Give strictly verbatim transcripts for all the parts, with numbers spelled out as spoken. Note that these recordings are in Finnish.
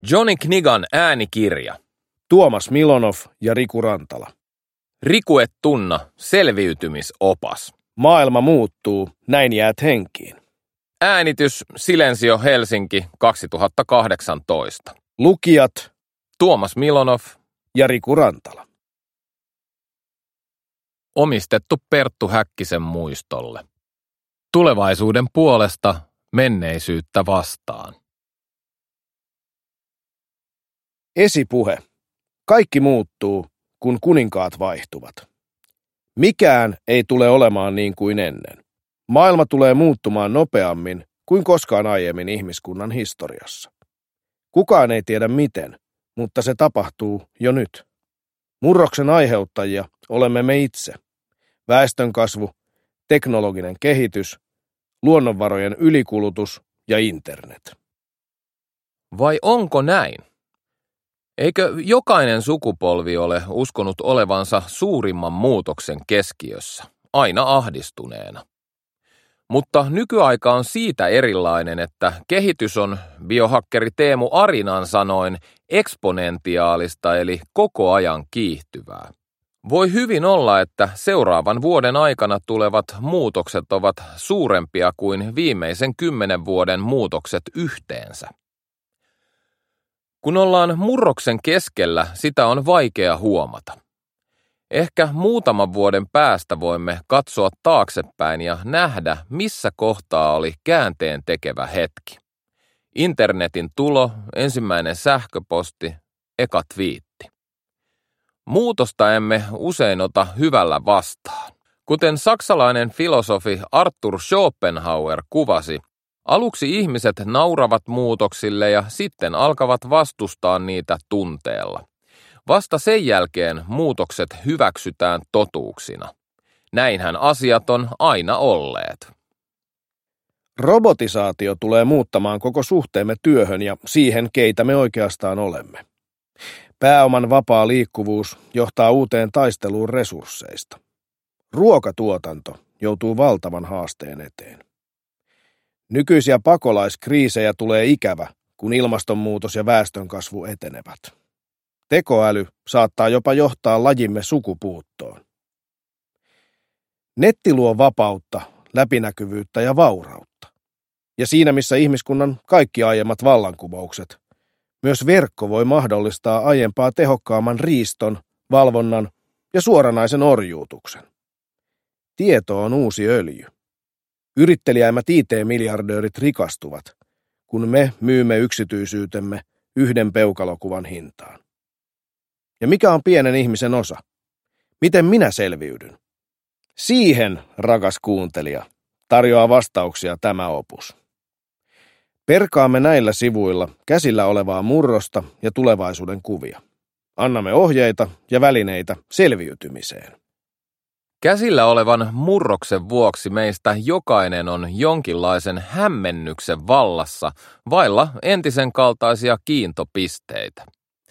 Johnny Knigan äänikirja. Tuomas Milonov ja Riku Rantala. Riku et tunna, selviytymisopas. Maailma muuttuu, näin jäät henkiin. Äänitys Silensio Helsinki kaksituhattakahdeksantoista. Lukijat Tuomas Milonov ja Riku Rantala. Omistettu Perttu Häkkisen muistolle. Tulevaisuuden puolesta, menneisyyttä vastaan. Esipuhe. Kaikki muuttuu, kun kuninkaat vaihtuvat. Mikään ei tule olemaan niin kuin ennen. Maailma tulee muuttumaan nopeammin kuin koskaan aiemmin ihmiskunnan historiassa. Kukaan ei tiedä miten, mutta se tapahtuu jo nyt. Murroksen aiheuttajia olemme me itse. Väestönkasvu, teknologinen kehitys, luonnonvarojen ylikulutus ja internet. Vai onko näin? Eikö jokainen sukupolvi ole uskonut olevansa suurimman muutoksen keskiössä, aina ahdistuneena? Mutta nykyaika on siitä erilainen, että kehitys on biohakkeri Teemu Arinan sanoin eksponentiaalista eli koko ajan kiihtyvää. Voi hyvin olla, että seuraavan vuoden aikana tulevat muutokset ovat suurempia kuin viimeisen kymmenen vuoden muutokset yhteensä. Kun ollaan murroksen keskellä, sitä on vaikea huomata. Ehkä muutaman vuoden päästä voimme katsoa taaksepäin ja nähdä, missä kohtaa oli käänteen tekevä hetki. Internetin tulo, ensimmäinen sähköposti, eka twiitti. Muutosta emme usein ota hyvällä vastaan. Kuten saksalainen filosofi Arthur Schopenhauer kuvasi, aluksi ihmiset nauravat muutoksille ja sitten alkavat vastustaa niitä tunteella. Vasta sen jälkeen muutokset hyväksytään totuuksina. Näinhän asiat on aina olleet. Robotisaatio tulee muuttamaan koko suhteemme työhön ja siihen, keitä me oikeastaan olemme. Pääoman vapaa liikkuvuus johtaa uuteen taisteluun resursseista. Ruokatuotanto joutuu valtavan haasteen eteen. Nykyisiä pakolaiskriisejä tulee ikävä, kun ilmastonmuutos ja väestönkasvu etenevät. Tekoäly saattaa jopa johtaa lajimme sukupuuttoon. Netti luo vapautta, läpinäkyvyyttä ja vaurautta. Ja siinä missä ihmiskunnan kaikki aiemmat vallankumoukset, myös verkko voi mahdollistaa aiempaa tehokkaamman riiston, valvonnan ja suoranaisen orjuutuksen. Tieto on uusi öljy. Yritteliäimmät I T-miljardöörit rikastuvat, kun me myymme yksityisyytemme yhden peukalokuvan hintaan. Ja mikä on pienen ihmisen osa? Miten minä selviydyn? Siihen, rakas kuuntelija, tarjoaa vastauksia tämä opus. Perkaamme näillä sivuilla käsillä olevaa murrosta ja tulevaisuuden kuvia. Annamme ohjeita ja välineitä selviytymiseen. Käsillä olevan murroksen vuoksi meistä jokainen on jonkinlaisen hämmennyksen vallassa vailla entisen kaltaisia kiintopisteitä.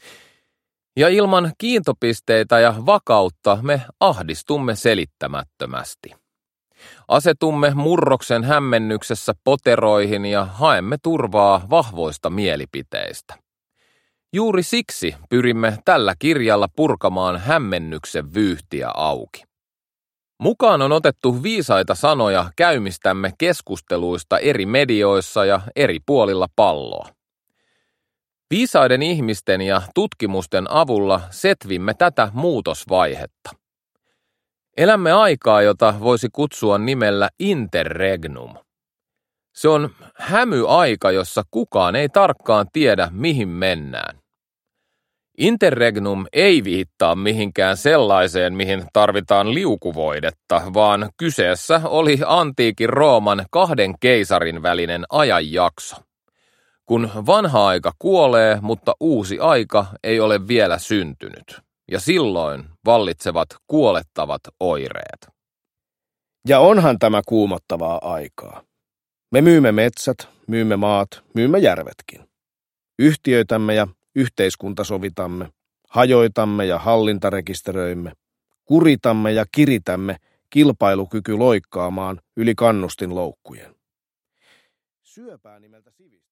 Ja ilman kiintopisteitä ja vakautta me ahdistumme selittämättömästi. Asetumme murroksen hämmennyksessä poteroihin ja haemme turvaa vahvoista mielipiteistä. Juuri siksi pyrimme tällä kirjalla purkamaan hämmennyksen vyyhtiä auki. Mukaan on otettu viisaita sanoja käymistämme keskusteluista eri medioissa ja eri puolilla palloa. Viisaiden ihmisten ja tutkimusten avulla setvimme tätä muutosvaihetta. Elämme aikaa, jota voisi kutsua nimellä interregnum. Se on hämyaika, jossa kukaan ei tarkkaan tiedä, mihin mennään. Interregnum ei viittaa mihinkään sellaiseen, mihin tarvitaan liukuvoidetta, vaan kyseessä oli antiikin Rooman kahden keisarin välinen ajanjakso. Kun vanha aika kuolee, mutta uusi aika ei ole vielä syntynyt, ja silloin vallitsevat kuolettavat oireet. Ja onhan tämä kuumottavaa aikaa. Me myymme metsät, myymme maat, myymme järvetkin. Yhtiöitämme ja yhteiskuntasovitamme, hajoitamme ja hallintarekisteröimme, kuritamme ja kiritämme kilpailukyky loikkaamaan yli kannustinloukkujen. Syöpää nimeltä sivistys.